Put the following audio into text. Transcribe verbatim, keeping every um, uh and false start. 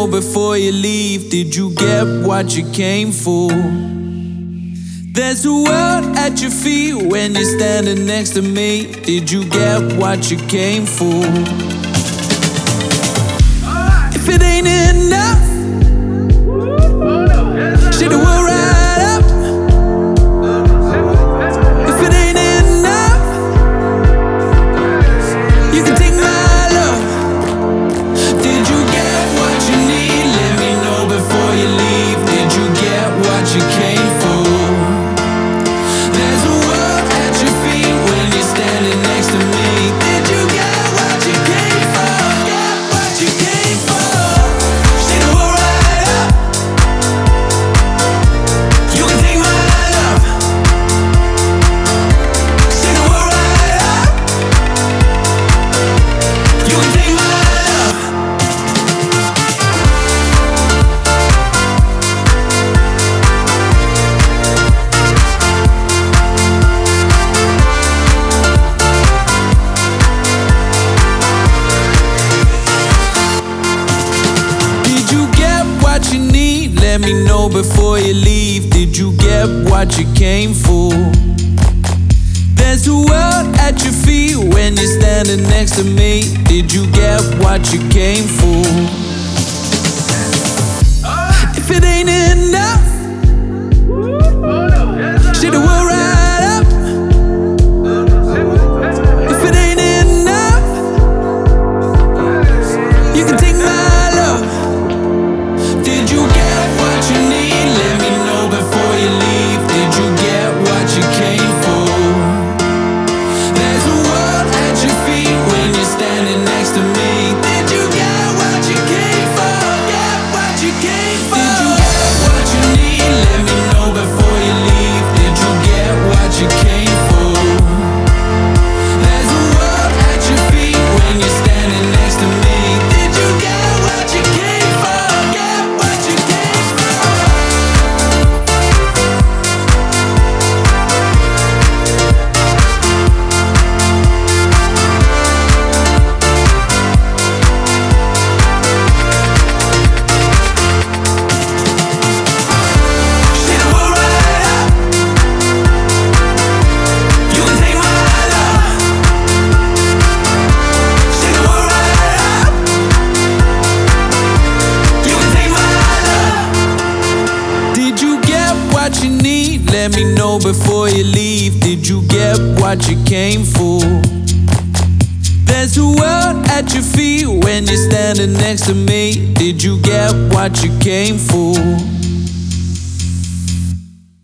know before you leave, did you get what you came for? There's a world at your feet when you're standing next to me. Did you get what you came for? If it ain't enough, shit, the world right up. If it ain't enough, you can take my love. Did you get what you need? Let me know before you leave. Did you get what you came for? There's a world at your feet when you're standing next to me. Did you get what you came for? Get what you came for? Shit, the world right up. You can take my love. Shit, the world right up. You can take my love. Did you get what you need? Let me know before you leave. Did you get what you came for? There's a world at your feet when you're standing next to me. Did you get what you came for? If it ain't enough, shit, the world right up. If it ain't enough, you can take my love. Did you get what you need? Let me know before you leave. Did you get what you came for? There's a world at your feet when you're standing next to me. Did you get what you came for? Get what you came for? Did you get what you need? Let me know before you leave. Did you get what you came for? There's a world at your feet when you're standing next to me. Did you get what you came for? Get what you came for? Shit, the world right up. You can take my love. Shit, the world right up. You can take my love. Did you get what you need? Let me know before you leave. Did you get what you came for? There's a world at your feet when you're standing next to me. Did you get what you came for?